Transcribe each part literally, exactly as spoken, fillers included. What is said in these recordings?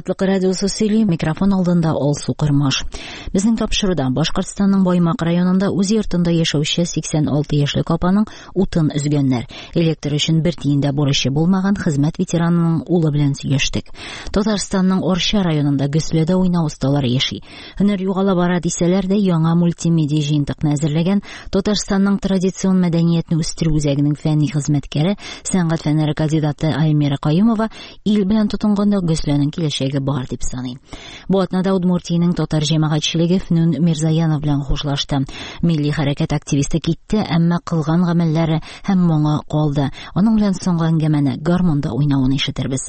Азатлык радиосы сөйли, микрофон алдында Алсу Кырмаш. Безнең тапшыруда Башкортстанның Баймак районында үз йортында яшәүче сиксән алты яшьлек апаның утын өзгәннәр. Электр өчен бер тиендә бурычы булмаган хезмәт ветеранының улы белән сөйләштек. Татарстанның Орча районында Гөсләдә уйнау осталары яши. Һөнәр югала бара дисәләр дә, яңа мультимедия җыентыкны әзерләгән Татарстанның традицион мәдәниятне үстерү үзәгенең фәнни хезмәткәре, сәнгать фәннәре кандидаты Аймира Каюмова ил белән тотынганда Гөсләнең киләчәге бар дип саный. Бу атнада Удмуртиянең татар җәмәгатьчелеге Фнун Мирзаянов белән хушлашты. Милли хәрәкәт активисты китте, әмма кылган гамәлләре һәм моңа калды. Аның белән соңгы әңгәмәне гармонда уйнавын ишетербез.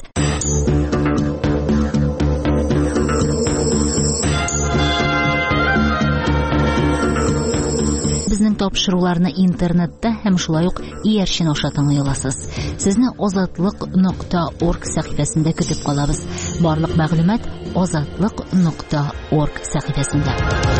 Безнең тапшыруларны интернетта һәм шулай ук иярчен аша тыңлый аласыз. Сезне азатлык нокта орг сәхифәсендә көтеп калабыз. Барлык мәгълүмат азатлык нокта орг сәхифәсендә.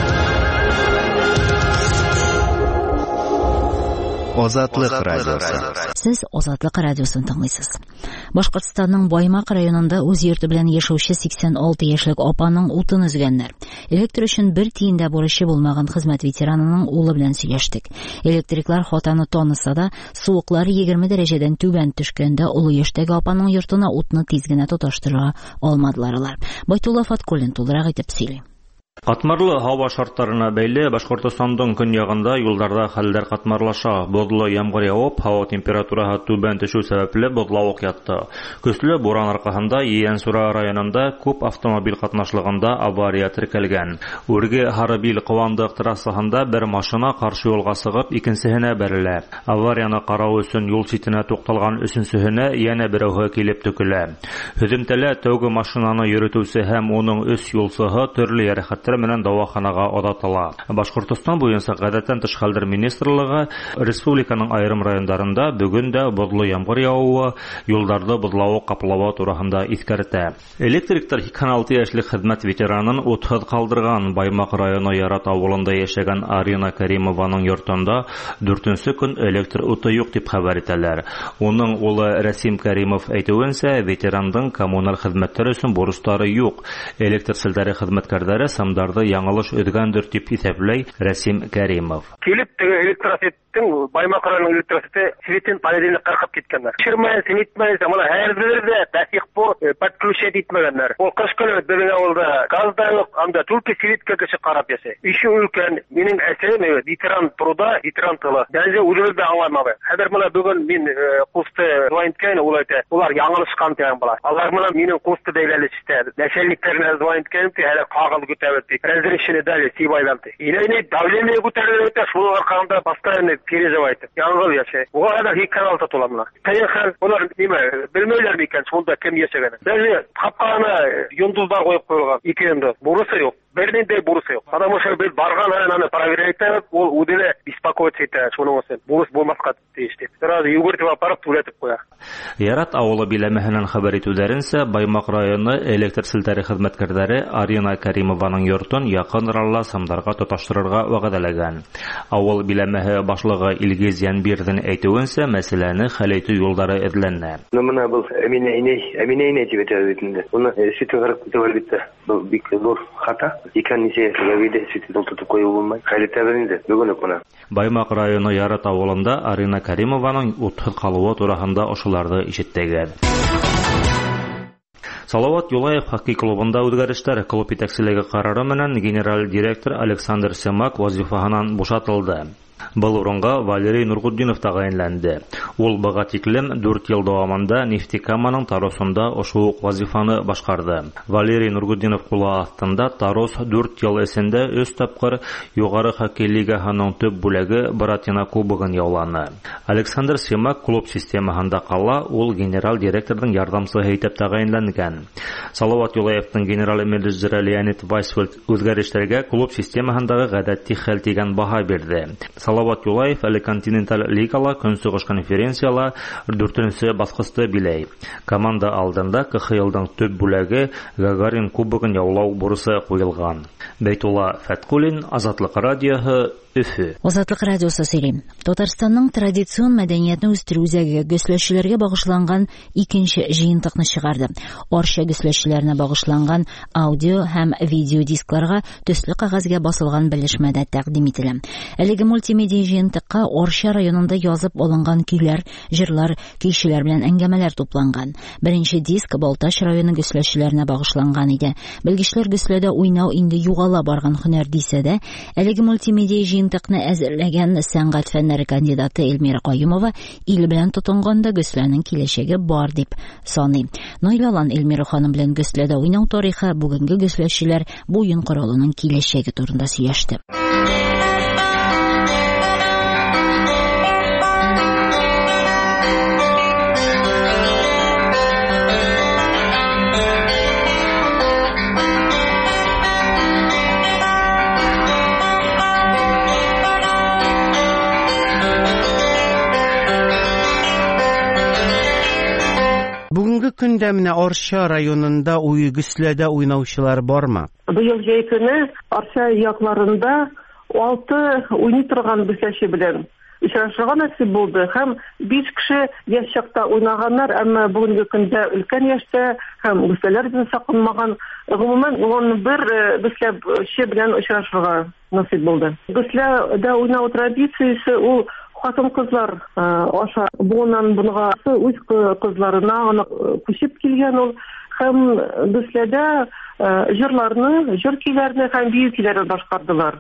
Азатлык радиосы. Сез Азатлык радиосын тыңлыйсыз. Башкортстанның Баймак районында үз йорты белән яшәүче сиксән алты яшьлек апаның утын өзгәннәр. Электр өчен бер тиендә бурычы булмаган хезмәт ветеранының улы белән сөйләштек. Электриклар хатаны таныса да, суыклары егерме дәрәҗәдән түбән төшкәндә улы яшьтәге апаның йортына утны тиз генә тоташтыра алмадылар. Байтулла Фаткуллин тулырак итеп сөйли. Катмарлы һава шартларына бәйле Башкортстанның көньягында юлларда хәлләр катмарлаша. Бодлы ямгыр явып, һава температураһы түбән төшү сәбәпле бодлавык ятты. Көчле буран аркасында Иәнсура районында күп автомобиль катнашлыгында авария теркәлгән. Үрге Харабил Кывандык трассасында бер машина каршы юлга сыгып, икенчесенә бәрелә. Аварияны карау өчен юл читенә тукталган өченчесенә яңа берәүгә килеп төкелә. Һөҗүмтәлә тәүге машинаны йөртүче һәм уның өч юлчысы төрле ярәхәт менән дәваханага озатыла. Башкортстан буенча гадәттән тыш хәлләр министрлыгы республиканың айрым районнарында бүген дә бодлы ямгыр явуы, юлларда бодлавык каплауы турында искәртә. Электриктар сиксән алты яшьлек хезмәт ветеранын утһыз калдырган. Баймак районы Ярат авылында яшәгән Арина Каримованың йортында дүртенче көн электр уты юк дип хәбәр итәләр. Уның улы Рәсим Каримов әйтүенчә, ветерандың коммуналь хезмәтләр өчен бурычлары юк. Электр селтәре хезмәткәрләре Дарды яңалыш өдгәндер дип исәпләй Рәсим Кәримов. Килеп электросеттің Баймак районының электросеты светін панеліне қырқып кеткендер. Шырмайсы, нетмайсы, мұна әрбірді бәсек бұл подключать етмегендер. Ол қыш күні біздің ауылда газ да жоқ, анда түлкі светке кіші қарап есе. Үші үлкен менің әсерім ветеран труда, ветеран тылы. Дәнже үлірді аңламабы. Әдір мұна бүгін мен қосты звайынткайны олайды. Олар яңылышқан тәң бұла. Алар мұна менің қосты дейләлі істеді. Нәшәліктеріне звайынткайны әлі қағыл күтәбі. Разрешение дали сибайланты. Или давление көтеріледі, шул арқаңда постоянно переживайды. Яңғыл яшай. Оған да хиккан алты толамына. Таяқан, олар неме, білмейлер мекен, сонда кім яшаганы. Даже қапқаны юндуздар қойып қойылған. Екенді, бұрысы жоқ. Берден де бұрысы жоқ. Потому что біз барған аны проверяйты, ол уділі беспокоиться етті, шуның өсін. Бұрыс болмасқа дейшті. Сразу югіртіп апарып түлетіп қоя. Ярат авылы биләмәһеннән хәбәр итүләренчә, Баймак районы электр селтәре хезмәткәрләре Арина Каримованың йортын якын аралла самдарга тоташтырырга вәгъдәләгән. Авыл биләмәһе башлыгы Илгиз Янбирдин әйтүенчә, мәсьәләне хәл итү юллары эзләнә. Менә бу Әминә инәй, Әминә инәй дип әйтәләр. Уны сөтү гырып китәләр бит. Бу бик зур хата. Икәннисе сәбәбидә сөтү тотып кую булмай. Хәл итәбез бүген үк. Баймак районы Ярат авылында Арина Каримованың утһыз калуы турында ошыларды ишеттегән. Салават Юлаев хоккей клубында үзгәрештәр. Клуб итәкчелеге карары менән генераль директор Александр Семак вазифаһыннан бушатылды. Был урынга Валерий Нургуддинов тәгаенләнде. Ул быга тиклем дүрт ел дәвамында Нефтекаманың Таросында ошол вазифаны башкарды. Валерий Нургуддинов кулы астында Тарос дүрт ел эсендә өч тапкыр югары хоккей лигаһының төп бүлеге Братина кубогын яуланы. Александр Семак клуб системаһында кала, ул генераль директорның ярдәмчесе итеп тәгаенләнгән. Салават Юлаевның генераль менеджеры Леонид Вайсфельд үзгәрешләргә клуб системаһындагы гадәти хәл дигән баһа бирде. Салават Юлаев әле континенталь лигала көнсыгыш конференцияла дүртенче баскычты биләй. Команда алдында КХЛның төп бүлеге Гагарин кубогын яулау бурысы куелган. Бәйтулла Фаткуллин, Азатлык радиоһы, Өфе. Азатлык радиосы сөйлим. Татарстанның традицион мәдәниятне үстерү үзәге гөсләшчеләргә багышланган икенче җыентыкны чыгарды. Арча гөсләшчеләренә багышланган аудио һәм видео дискларга төсле кагазгә басылган белешмәдә тәкъдим ителә. Әлеге мультимедия җыентыкка Арча районында язып алынган көйләр, җырлар, көйчеләр белән әңгәмәләр тупланган. Беренче диск Балтач районы гөсләшчеләренә багышланган иде. Белгечләр гөсләдә уйнау инде югала барган һөнәр дисә дә, әлеге мультимедия җыентыкны әзерләгән сәнгать фәннәре кандидаты Эльмира Каюмова ил белән тотынганда гөсләнең киләчәге бар дип саный. Нойлалан Эльмира ханым белән гөсләдә уйнау тарихы, бүгенге гөсләшчеләр бу уен коралының киләчәге турында сөйләште. Бүгенге көндә менә Арча районында уй гөсләдә уйнаучылар бармы? Быел җәй көне Арча якларында алты уйный торган гөсләшче белән очрашырга насыйп булды. Һәм биш кеше яшь чакта уйнаганнар, әмма бүгенге көндә өлкән яшьтә һәм гөсләләр белән сакланмаган, гомумән он бер гөсләшче белән очрашырга насыйп булды. Гөсләдә уйнау традициясе ул хатын-кызлар аша буыннан буынга үз кызларына аны күчеп килгән ул, һәм гөсләдә җырларны, җыр көйләрне һәм бию көйләрен башкардылар.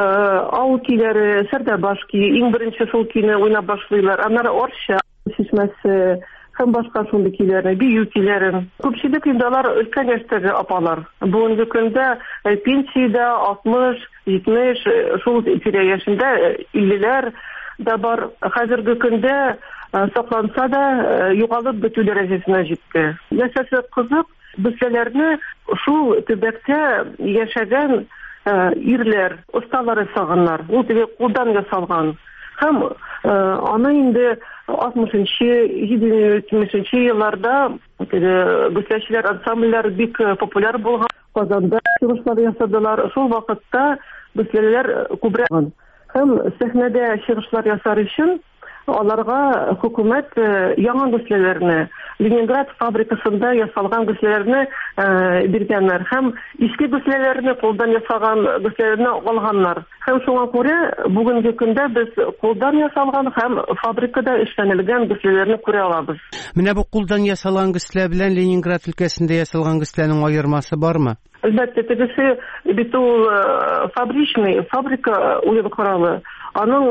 Авыл көйләре, Сәрдәбаш көе, иң беренче шул көйне уйнап башлыйлар. Аннары Арча чишмәсе һәм башка шундый көйләрне, бию көйләрен. Күпчелек инде алар өлкән яшьтәге апалар. Бүгенге көндә пенсиядә алтмыш, җитмеш, шул тирә-яшендә иллеләр да бар. Хәзерге көндә сакланса да югалып бетү дәрәҗәсенә җитте. Нәрсәсе кызык, гөсләләрне шул төбәктә яшәгән ирләр, осталары сагыннар. Ул теге кулдан ясалган. Һәм аны инде алтмышынчы, җитмешенче елларда гөсләшчеләр, ансамбльләр бик популяр булган. Казанда чыгышлар ясадылар. Шул вакытта гөсләләр күбрәк. Һәм сәхнәдә чыгышлар ясар өчен аларга хөкүмәт яңа гөсләләрне, Ленинград фабрикасында ясалган гөсләләрне биргәннәр. Һәм иске гөсләләрне, кулдан ясалган гөсләләрне алганнар. Һәм шуңа күрә бүгенге көндә без кулдан ясалган һәм фабрикада эшләнелгән гөсләләрне күрә алабыз. Менә бу кулдан ясалган гөслә белән Ленинград өлкәсендә ясалган гөсләнең аермасы бармы? Әлбәттә, тегесе бит ул фабричный, фабрика уен коралы. Аның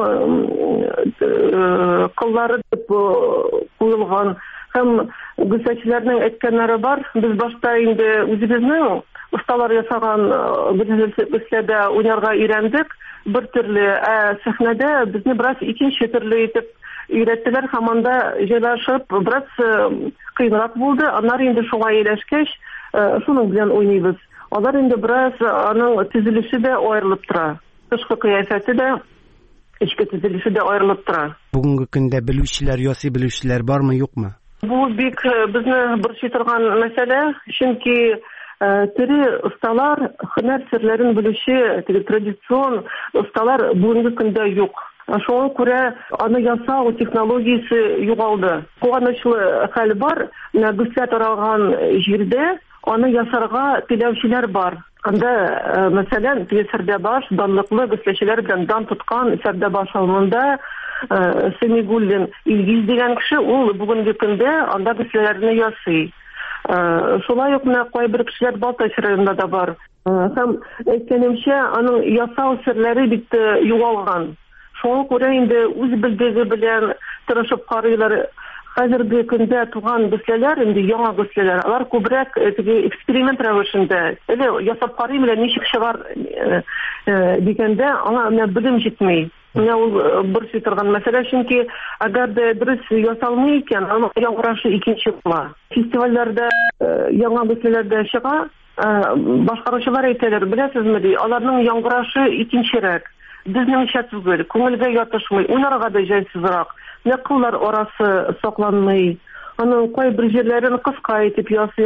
кыллары дип куелган һәм гөсләшчеләрнең әйткәннәре бар. Без башта инде үзебезнең осталар ясаган гөсләдә уйнарга өйрәндек. Бер төрле, ә сәхнәдә безне бераз икенче төрле итеп өйрәттеләр. Һәм анда җайлашып бераз кыйнрак булды. Аннары инде шуңа ияләшкәч, шуның белән уйныйбыз. Алар инде бераз аның төзелеше дә аерылып тора. Тышкы кыяфәте дә, эчке төзелеше дә аерылып тора. Бүгенге көндә белүчеләр, ясый белүчеләр бармы, юкмы? Бу бик безне борчый торган мәсьәлә, чөнки тере осталар, һөнәр серләрен белүче, теге традицион осталар бүгенге көндә юк. Шуңа күрә аны ясау технологиясе югалды. Куанычлы хәл бар, гөслә таралган җирдә аны ясарга теләүчеләр бар. Анда, мәсәлән, Сәрдәбаш, данлыклы гөсләшчеләр белән дан тоткан Сәрдәбаш авылында Сәмигуллин Илгиз дигән кеше, ул бүгенге көндә анда гөсләләрне ясый. Шулай ук менә кайбер кешеләр Балтач районында да бар. Һәм әйткәнемчә, аның ясау серләре бит югалган. Шуңа күрә инде үз белдеге белән тырышып карыйлар. Хәзерге көндә туган гөсләләр, инде яңа гөсләләр, алар күбрәк теге эксперимент рәвешендә, әле ясап карыйм әле ничек чыгар дигәндә, аңа менә белем җитми. Менә ул борчый торган мәсьәлә, чөнки әгәр дә дөрес ясалмый икән, аның яңгырашы икенче була. Фестивальләрдә яңа гөсләләрдә чыга, башкаручылар әйтәләр, беләсезме ди, аларның яңгырашы икенчерәк. Безнеңчә түгел, күңелгә ятышмый, уйнарга да җайсызрак. Нәкыллар арасы сакланмый. Аның кайбер җирләрен кыска итеп ясыйлар.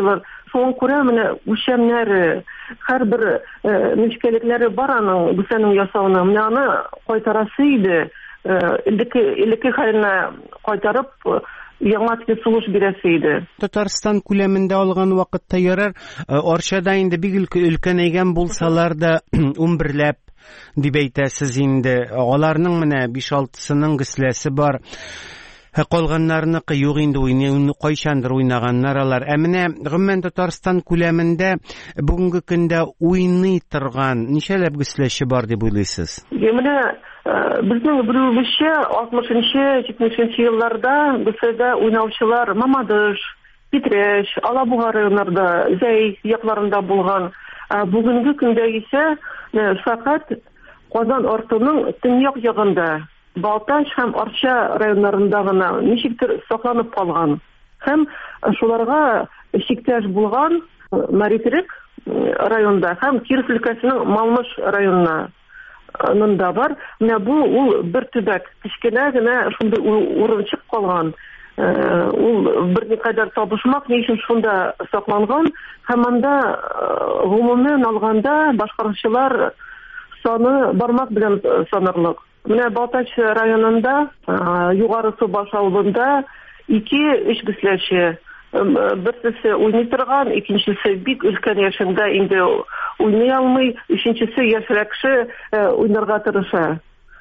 Шуңа күрә менә үлчәмнәре, һәрбер нечкәлекләре бар аның бүсәнең ясауына. Менә аны кайтарасы иде, элекке элекке хәленә кайтарып, яңа төзелеш бирәсе иде. Татарстан күләмендә алган вакытта ярар, Арчада инде бик өлкәнәйгән булсалар да унберләп дип әйтәсез инде. Аларның менә биш-алтысының гысләсе бар. Калганнарныкы юк инде, уйный, кайчандыр уйнаганнар алар. Ә менә гомумән Татарстан күләмендә бүгенге көндә уйный торган ничәләп гысләче бар дип уйлыйсыз? Менә безнең белүебезчә алтмышынчы-җитмешенче елларда Гысләдә уйнаучылар Мамадыш, Питрәш, Алабуга районнарда, Зәй якларында булган. Бүгенге көндә исә фақат Казан артының төньяк ягында, Балтач һәм Арча районнарында гына ничектер сакланып калган. Һәм шуларга чиктәш булган Маритрек районында һәм Киров өлкәсенең Малмыш районында нында бар. Менә бу ул бер төбәк, кечкенә генә шундый урынчык калган. Ул берникадәр табышмак ни өчен шунда сакланган. Һәм анда гомумән алганда башкаручылар саны бармак белән санарлык. Менә Балтач районында, Югары Субаш авылында ике-өч гысләче, берсесе уйный торган, икенчесе бик өлкән яшендә инде уйный алмый, өченчесе яшьрәкше уйнарга тырыша.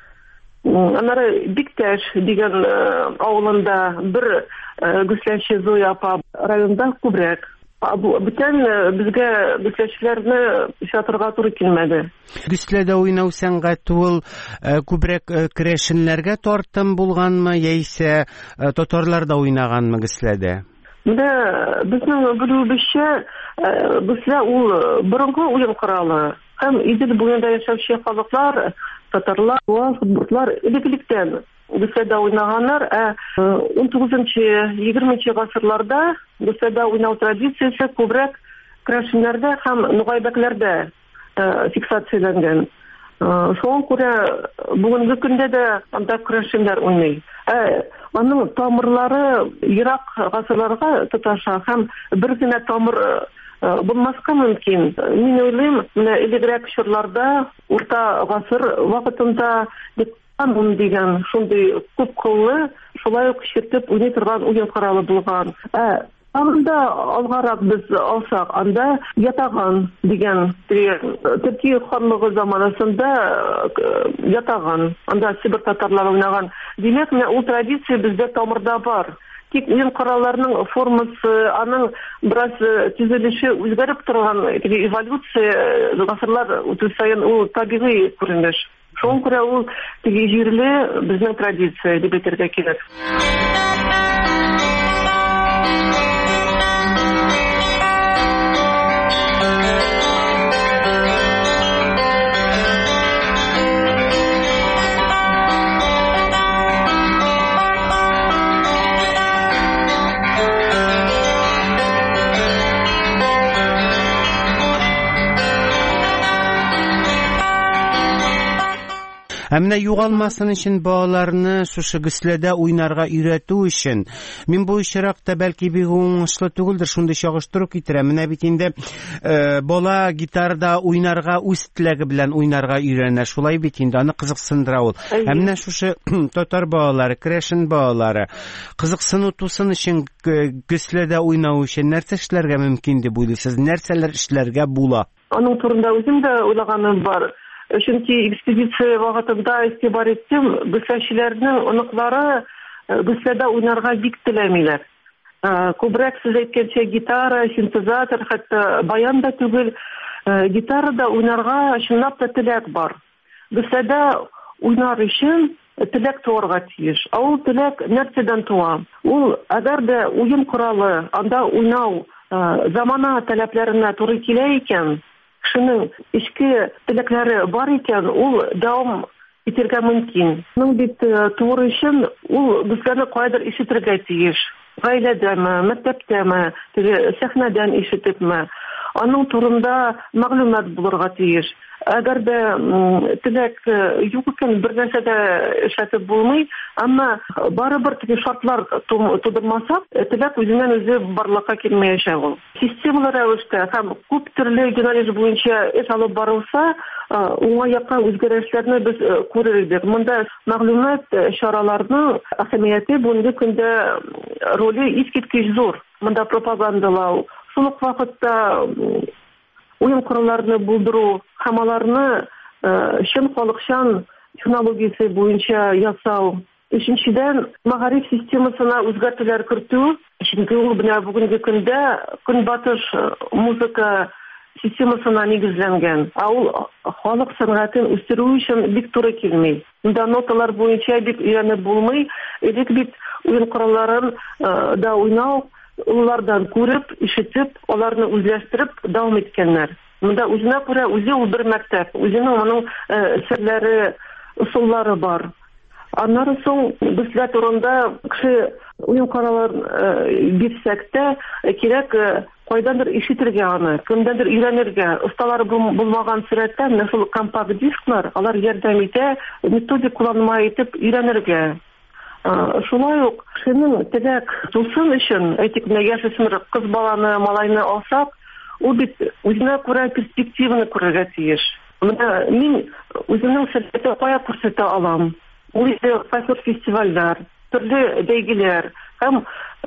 Аннары Биктәш дигән авылында бер гысләче Зоя апа, районда күбрәк. Бүтән безгә гысләчләрне очратырга туры килмәде. Гысләдә уйнау сәнгате ул күбрәк керәшеннәргә тартым булганмы, яисә татарларда уйнаганмы гысләдә? Менә безнең белүебезчә, гыслә ул борынгы уен коралы. Һәм Идел буенда яшәүче халыклар, татарлар, удмуртлар элек-электән гысләдә уйнаганнар, ә унтугызынчы-егерменче гасырларда гысләдә уйнау традициясе күбрәк керәшеннәрдә һәм нугайбәкләрдә фиксацияләнгән. Шуңа күрә бүгенге көндә дә анда керәшеннәр уйный. Аның тамырлары ерак гасырларга тоташа һәм бер генә тамыр булмаска мөмкин. Мин уйлыйм, менә элегрәк чорларда, урта гасыр вакытында Андым дигән шундый күп кыллы, шулай ук чиртеп уйный торган уен коралы булган. Анда алгарак без алсак, анда Ятаган дигән Төркия ханлыгы заманасында Ятаган, анда Сибир татарлары уйнаган. Димәк, менә ул традиция бездә тамырда бар. Тик уен коралларының формасы, аның бераз төзелеше үзгәреп торган, эволюция гасырлар үтә саен ул табигый күренеш. Шуңа күрә ул теге җирле безнең традиция дип әйтергә кирәк. Ә менә югалмасын өчен балаларны шушы гысләдә уйнарга өйрәтү өчен мин бу очракта бәлки бик уңышлы түгелдер, шундый чагыштыру китерәм. Менә бит инде бала гитарда уйнарга үз теләге белән уйнарга өйрәнә, шулай бит инде аны кызыксындыра ул. Ә менә шушы татар балалары, керәшен балалары кызыксыну тусын өчен гысләдә уйнау өчен нәрсә эшләргә мөмкин дип уйлыйсыз? Нәрсәләр эшләргә була? Аның турында үзем дә уйлаганым бар. Чөнки экспедиция вакытында игътибар иттем, гысләчеләрнең оныклары гысләдә уйнарга бик теләмиләр. Күбрәк сез әйткәнчә гитара, синтезатор, хәтта баян да түгел, гитарада уйнарга чынлап та теләк бар. Гысләдә уйнар өчен теләк туарга тиеш. Ә ул теләк нәрсәдән туа? Ул әгәр дә уен коралы, анда уйнау замана таләпләренә туры килә икән, кешенең эчке теләкләре бар икән, ул дәвам итәргә мөмкин. Моның бит туры өчен ул безгә кайдыр ишетергә тиеш. Гаиләдәме, мәктәптәме, теге сәхнәдән ишетепме. аның турында мәгълүмат булырга тиеш. Әгәр дә теләк юк икән, бер нәрсә дә эшләтеп булмый, әмма барыбер теге шартлар тудырмаса, теләк үзеннән үзе барлыкка килмәячәк ул. Системалы рәвештә һәм күп төрле юнәлеш буенча эш алып барылса, уңай якка үзгәрешләрне без күрер идек. Монда мәгълүмат чараларының әһәмияте бүгенге көндә роле искиткеч зур. Монда пропагандалау, шул ук вакытта уен коралларны булдыру һәм аларны чын халыкчан технологиясе буенча ясау. Өченчедән, мәгариф системасына үзгәртүләр кертү. Чөнки ул менә бүгенге көндә көнбатыш музыка системасына нигезләнгән. Ә ул халык сәнгатен үстерү өчен бик туры килми. Монда ноталар буенча бик өйрәнеп булмый. Элек бит уен коралларын да уйнау, улардан күреп, ишетеп, аларны үзләштереп дәвам иткәннәр. Монда үзенә күрә үзе ул бер мәктәп, үзенең моның серләре, ысуллары бар. Аннары соң безләр турында кеше уен коралларын бирсәк тә, кирәк кайдандыр ишетергә аны, кемдәндер өйрәнергә. Осталары булмаган сөрәттә, менә шул компакт дисклар, алар ярдәм итә, методик кулланма итеп өйрәнергә. Шулай ук кешенең теләк тусын өчен, әйтик, яшәсен кыз баланы, малайны алсак, ул бит үзенә күрә перспективаны күрергә тиеш. Менә мин үземнең сәләтемне кая күрсәтә алам? Ул инде фестивальләр, төрле бәйгеләр. Һәм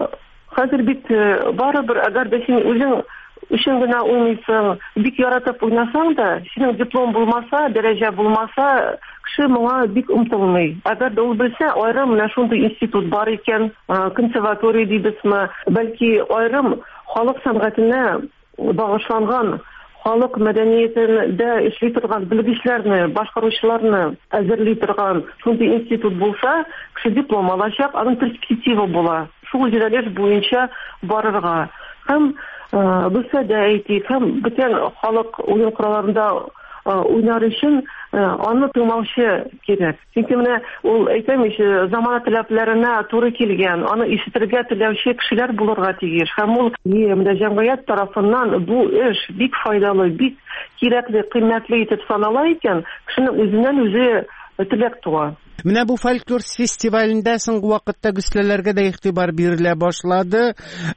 хәзер бит барыбер, әгәр дә син үзең өчен генә уйныйсың, бик яратып уйнасаң да, синең диплом булмаса, дәрәҗә булмаса, кеше моңа бик омтылмый. Әгәр дә ул белсә, аерым менә шундый институт бар икән, консерватория дибезме, бәлки аерым халык сәнгатенә багышланган, халык мәдәниятендә эшли торган белгечләрне, башкаручыларны әзерли торган шундый институт булса, кеше диплом алачак, аның перспектива була. Шул юнәлеш буенча барырга. Һәм булса да әйтик, һәм бөтен халык уен коралларында уйнар өчен аны тыңлаучы кирәк. Чөнки менә ул әйтәм, замана таләпләренә туры килгән, аны ишетергә теләүче кешеләр булырга тиеш. Һәм ул менә җәмгыять тарафыннан бу эш бик файдалы, бик кирәкле, кыйммәтле итеп санала икән, кешенең үзеннән үзе теләк туа. Менә бу фольклор фестивалендә соңгы вакытта гөсләләргә дә игътибар бирелә башлады.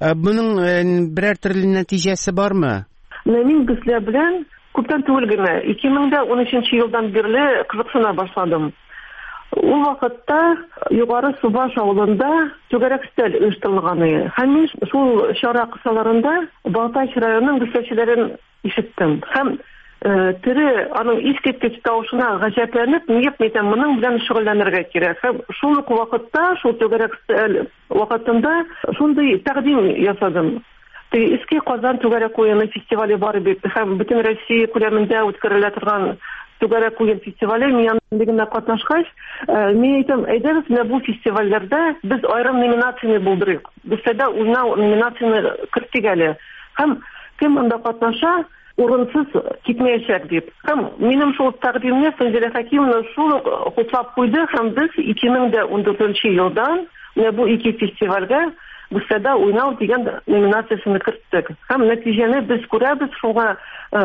Буның берәр төрле нәтиҗәсе бармы? Менә мин гөслә белән күптән түгел генә ике мең унөченче елдан бирле кызыксына башладым. Ул вакытта Югары Субаш авылында түгәрәк стель оештырылган. Һәм мин шул чара кысаларында Балтач районының гөсләчеләрен ишеттем. Һәм тере аның искиткеч тавышына гаҗәпләнеп, ният итәм, моның белән шөгыльләнергә кирәк. Һәм шул ук вакытта, шул түгәрәк стель вакытында шундый тәкъдим ясадым. Иске Казан түгәрәк уены фестивале бар бит, һәм бөтен Россия күләмендә үткәрелә торган түгәрәк уен фестивале мин янында катнашкач, мин әйтәм, әйдәгез, менә бу фестивальләрдә без аерым номинацияне булдырыйк. Бездә уйнау номинацияне кертик әле. Һәм кем анда катнаша, урынсыз китмәячәк дип. Һәм минем шул тәкъдимне Фәнзилә Хәкимовна шул хуплап куйды, һәм без ике мең ундүртенче елдан менә бу ике фестивальгә Бүсәдә уйнау дигән номинациясен керттек. Һәм нәтиҗәне без күрәбез, шуңа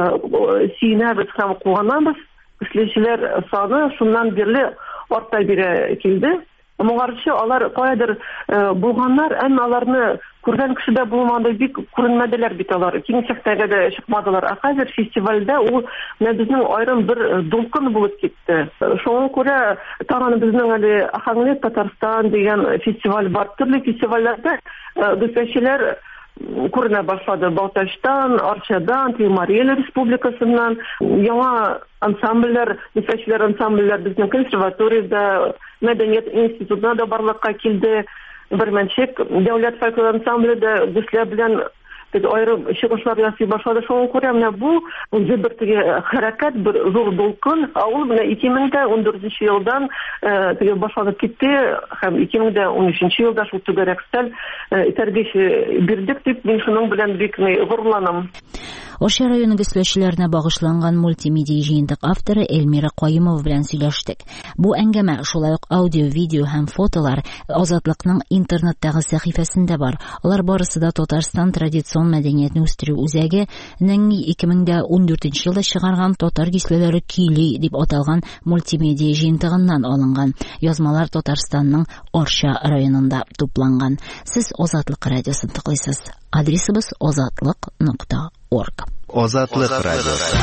сөенәбез һәм куанабыз. Эшләүчеләр саны шуннан бирле арта бирә килде. Моңарчы алар каядыр булганнар, әмма аларны күргән кешедә булмады, бик күренмәделәр бит алар. Киң сәхнәгә дә чыкмадылар. Ә хәзер фестивальдә ул безнең аерым бер дулкын булып китте. Шуңа күрә тагын безнең әле Ахаңлы Татарстан дигән фестиваль бар. Төрле фестивальләрдә гөсләчеләр күренә башлады. Балтачтан, Арчадан, Тимир Республикасыннан яңа ансамбльләр, гөсләчеләр ансамбльләр безнең консерваториядә, Мәдәният институтына да барлыкка килде. Бермәнчек дәүләт фольклор ансамбле дә гөслә белән аерым чыгышлар ясый башлады. Шуңа күрә менә бу үзе бер теге хәрәкәт, бер зур дулкын. Ул менә ике мең ундүртенче елдан теге башланып китте һәм ике мең унөченче елда шул түгәрәк стель тәрбиясе бирдек дип мин шуның белән бик горурланам. Оша районы гөсләчеләренә багышланган мультимедия җыентык авторы Эльмира Каимова белән сөйләштек. Бу әңгәмә шулай ук аудио, видео һәм фотолар Азатлыкның интернеттагы сәхифәсендә бар. Алар барысы да Татарстан традицион традицион мәдәниятне үстерү үзәгенең ике мең ундүртенче елда чыгарган Татар кислеләре көйли дип аталган мультимедия җыентыгыннан алынган. Язмалар Татарстанның Арча районында тупланган. Сез Азатлык радиосын тыңлыйсыз. Адресыбыз азатлык нокта орг. Азатлык радиосы.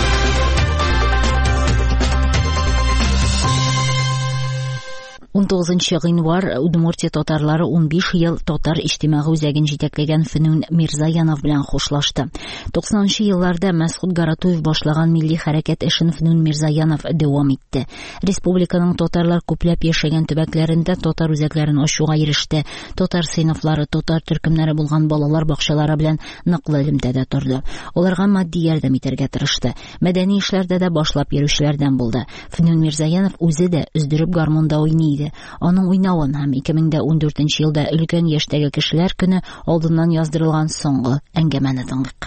он тугызынчы гыйнвар Удмуртия татарлары ун биш ел татар иҗтимагый үзәген җитәкләгән Фөнүн Мирзаянов белән хушлашты. туксанынчы елларда Мәсгуд Гаратуев башлаган милли хәрәкәт эшен Фөнүн Мирзаянов дәвам итте. Республиканың татарлар күпләп яшәгән төбәкләрендә татар үзәкләрен ачуга иреште. Татар сыйныфлары, татар төркемнәре булган балалар бакчалары белән ныклы элемтәдә торды. Аларга матди ярдәм итәргә тырышты. Мәдәни эшләрдә дә башлап йөрүчеләрдән булды. Фөнүн Мирзаянов үзе дә өздереп гармунда уйный. Аның уйнавын һәм ике мең ундүртенче елда өлкән яшьтәге кешеләр көне алдыннан яздырылган соңгы әңгәмәне тыңлыйк.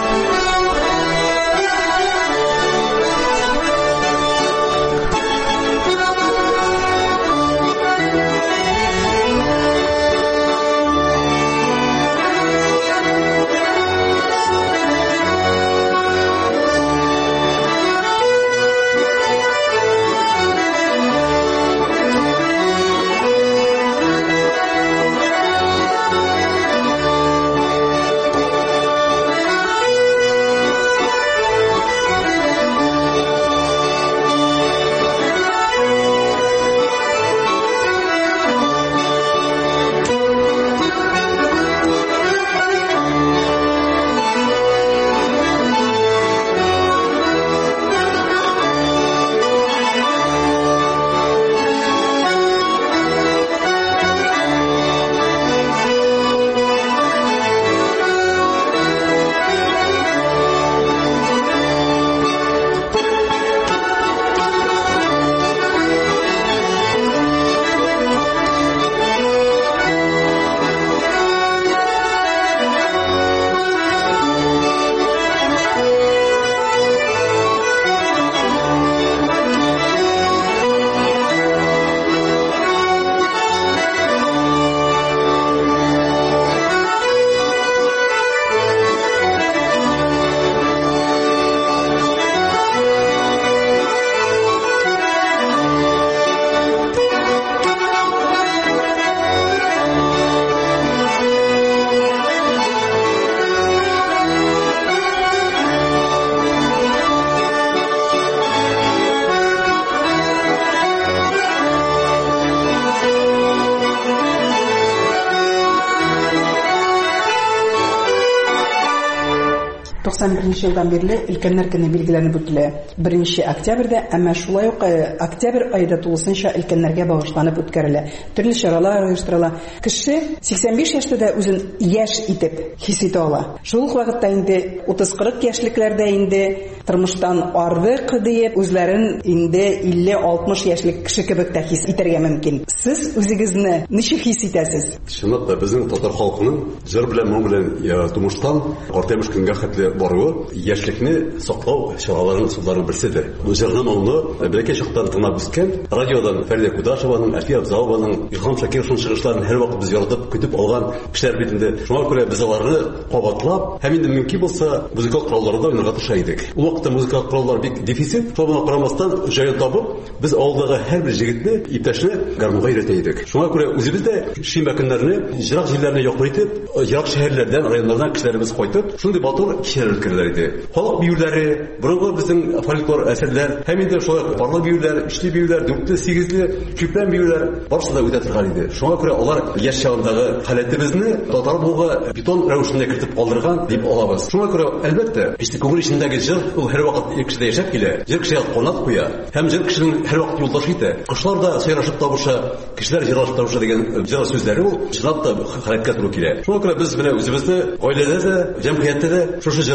туксан беренче елдан бирле өлкәннәр көне билгеләнеп үтелә. беренче октябрьдә, әмма шулай ук октябрь айда тулысынча өлкәннәргә багышланып үткәрелә. Төрле чаралар оештырыла. Кеше сиксән биш яшьтә дә үзен яшь итеп хис итә ала. Шул ук вакытта инде утыз-кырык яшьлекләрдә инде тормыштан ардык диеп үзләрен инде илле-алтмыш яшьлек кеше кебек тә хис итәргә мөмкин. Сез үзегезне ничек хис итәсез? Чынлап та безнең татар халкының җыр белән, моң белән тумыштан артаймыш көнгә хәтле баруы яшьлекне саклау чараларының усулларының берседер. Җырның моңны бәләкәй чактан тыңлап үскән, радиодан Фәридә Кудашеваның, Әлфия Абзалованың, Илһам Шакировның чыгышларын һәр вакыт без яратып көтеп алган кешеләр бит инде. Шуңа күрә без аларны кабатлап, һәм инде мөмкин булса музыкаль коралларда уйнарга тырыша идек. Ул вакытта музыкаль кораллар бик дефицит, шуңа карамастан җайын табып, без авылдагы һәр бер җегетне, иптәшне гармунга өйрәтә идек. Шуңа күрә үзебез дә шимбә көннәрне җырак җирләрне яклый итеп, ерак шәһәрләрдән, районнардан кешеләребез кайтып, шундый батыр кешеләр үткәрәләр иде. Халык биюләре, борынгы безнең фольклор әсәрләр, һәм инде шулай парлы биюләр, ичле биюләр, дүртле, сигезле, чүплән биюләр барысы да үтә торган иде. Шуңа күрә алар яшь чагындагы халәтебезне татар булуга бетон рәвешендә кертеп калдырган дип алабыз. Шуңа күрә әлбәттә, işte күңел ичендәге җыр ул һәр вакыт кешедә яшәп килә. Җыр кешегә канат куя, һәм җыр кешенең һәр вакыт юлдашы итә. Кошлар да сайрашып табыша, кешеләр җырлашып табыша дигән җыр сүзләре ул чынлап та хәрәкәт туры килә. Шуңа күрә без белән үзебезне гаиләдә дә, җәмгыятьтә дә шушы җырлар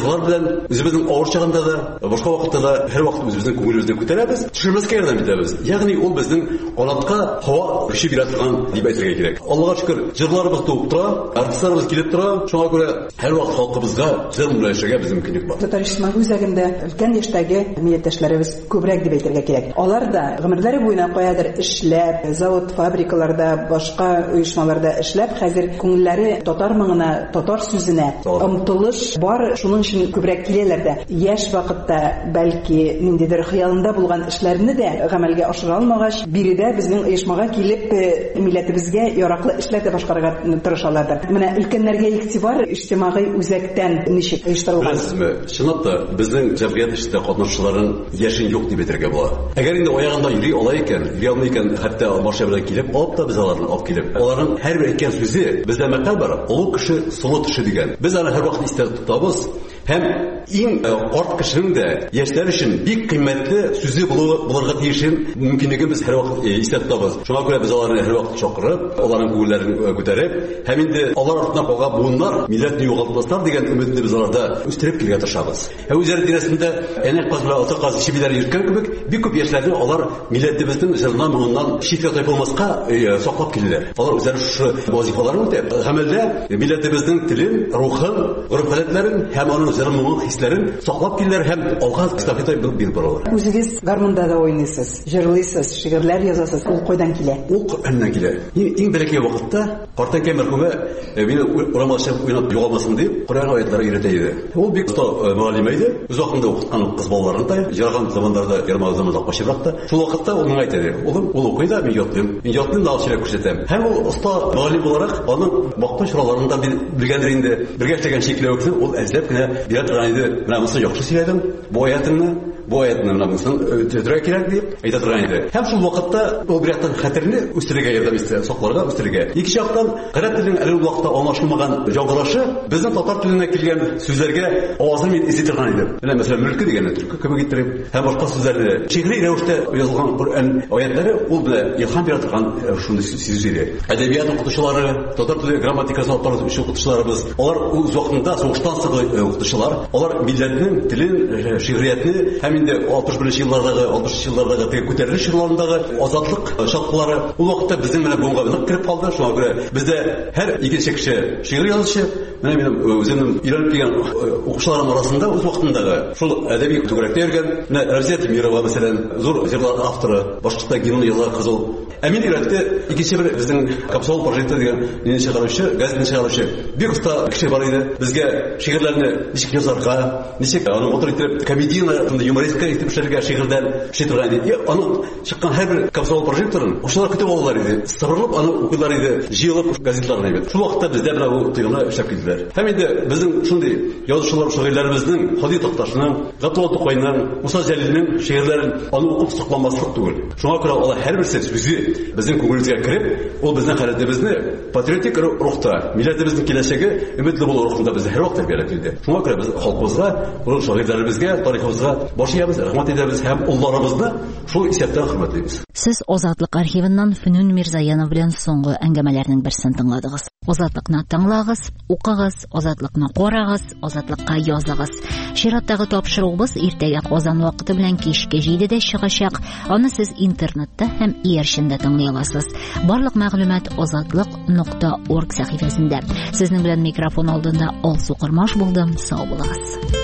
җырлар белән үзебезнең авыр чагында да, башка вакытта да һәр вакыт үзебезнең күңелебезне күтәрәбез, төшермәскә ярдәм итәбез. Ягъни ул безнең канатка һава көче бирә торган дип әйтергә кирәк. Аллага шөкер, җырларыбыз туып тора, артистларыбыз килеп тора, шуңа күрә һәр вакыт халкыбызга җыр белән яшәргә безнең мөмкинлек бар. Татарстан үзәгендә өлкән яшьтәге милләттәшләребез күбрәк дип әйтергә кирәк. Алар да гомерләре буена каядыр эшләп, завод, фабрикаларда, башка оешмаларда эшләп, хәзер күңелләре татар моңына, татар сүзенә омтылыш бар, шуның өчен күбрәк киләләр дә. Яшь вакытта бәлки ниндидер хыялында булган эшләрне дә гамәлгә ашыра алмагач, биредә безнең оешмага килеп милләтебезгә яраклы эшләр дә башкарырга тырышалар. Менә өлкәннәргә игътибар иҗтимагый үзәктән ничек оештырылган? Беләсезме, чынлап та безнең җәмгыять эшендә катнашучыларның яшен юк дип әйтергә була. Әгәр инде аягында йөри ала икән, йөри алмый икән, хәтта башы белән килеп, алып та без аларны алып килеп. Аларның һәрбер әйткән сүзе бездә мәкаль бар, олы кеше, солы кеше дигән. Без аны һәр вакыт истә тотабыз. Һәм иң карт кешенең дә яшьләр өчен бик кыйммәтле сүзе булырга тиешен мөмкинлеген без һәр вакыт истә тотабыз. Шуңа күрә без аларны һәр вакыт чакырып, аларның күңелләрен күтәреп, һәм инде алар артына калган буыннар милләтне югалтмаслар дигән өметне без аларда үстереп килергә тырышабыз. Ә үзләре тирәсендә әнә казла ата каз шибиләр йөрткән кебек, бик күп яшьләрне алар милләтебезнең җырынан моңыннан читкә тайпылмаска саклап килделәр. Алар үзләре шушы вазифаларын үтәп, гамәлдә милләтебезнең телен, рухын, гореф-гадәтләрен һәм аның җырын моңын хисләрен саклап килделәр һәм алга эстафета биреп баралар. Үзегез гармунда да уйныйсыз, җырлыйсыз, шигырьләр язасыз. Ул кайдан килә? Ул Коръәннән килә. Иң бәләкәй вакытта Картәкәй мәрхүмә мине урамда чыгып уйнап югалмасын дип Коръән аятлары өйрәтә иде. Ул бик оста муаллима иде. Үз вакытында укыткан кыз балаларын да, җырган замандарда, ярмалы заманда кашыбракта. Шул вакытта ул миңа әйтә: "Улым, ул укый да, мин ятлыйм. Мин ятлыйм да алчылык күрсәтәм." Һәм ул оста муаллим буларак аның вакыт чораларында белгәндер инде. Бергә эшләгән шикләвекне ул әзләп кенә бирә торган иде. Менә моны яхшы сөйләдем. Бу аятыңны, бу аятны менә монысын төзәргә кирәк дип әйтә торган иде. Һәм шул вакытта ул бер яктан хәтерне үстерергә ярдәм итә, сакларга үстерергә. Икенче яктан гарәп теленең әле ул вакытта аңлашылмаган җавгырашы безнең татар теленә килгән сүзләргә авазын мин исе торган идем. Менә мәсәлән мөлке дигәнне төркү кебек иттереп, һәм башка сүзләрне шигъри рәвештә язылган Коръән аятлары ул белән илһам бирә торган шундый сүз иде. Әдәбият укытучылары, татар теле грамматикасын алып баручы укытучыларыбыз, алар үз вакытында сугыштан соң укытучылар, алар милләтнең телен, шигъриятне һәм инде алтмыш беренче еллардагы, алтмышынчы еллардагы теге күтәрелеш чорларындагы азатлык шартлары ул вакытта безнең менә буынга нык кирип калды. Шуңа күрә бездә һәр икенче кеше шигырь язучы, менә минем үземнең өйрәнеп килгән укучыларым арасында үз вакытындагы шул әдәби күтәрәктә йөргән, менә Равзия Тимирова мәсәлән, зур җырлар авторы, башкортта гимн язар кызыл. Ә мин өйрәтте икенче бер безнең Капсол проекты дигән мине чыгаручы, газетны чыгаручы бик оста кеше бар иде. Безгә шигырьләрне ничек язарга, ничек аны отыр итеп комедийны, юмористка итеп эшләргә шигырьдән эшли торган иде. Аны чыккан һәрбер Капсол проектларын ошылар көтеп алалар иде. Сыбырлап аны укыйлар иде, җыелып газетларны ибет. Шул вакытта бездә менә бу тыйгымны эшләп килделәр. Һәм инде безнең шундый язучылар, шагыйрьләребезнең Хади Такташның, Гатула Тукайның, Муса Җәлилнең шигырьләрен аны укып сакламаслык түгел. Шуңа күрә алар һәрбер сүзе безнең күңелебезгә кирип, ул безнең хәрәкәтебезне патриотик рухта, милләтебезнең киләчәге өметле булу рухында безне һәр вакыт тәрбияләп килде. Шуңа күрә без халкыбызга, урыс шагыйрьләребезгә, тарихыбызга баш иябез, рәхмәт итәбез һәм улларыбызны шул исәптән хөрмәтлибез. Сез Азатлык архивыннан Фөнүн Мирзаянов белән соңгы әңгәмәләрнең берсен тыңладыгыз. Азатлыкны тыңлагыз, укыгыз, Азатлыкны карагыз, Азатлыкка языгыз. Чираттагы тапшыруыбыз иртәгә Казан вакыты белән кичке җидедә чыгачак. Аны сез интернетта һәм иярчендә тыңлый аласыз. Барлык мәгълүмат азатлык нокта орг сәхифәсендә. Сезнең белән микрофон алдында Алсу Кырмаш булдым. Сау булыгыз.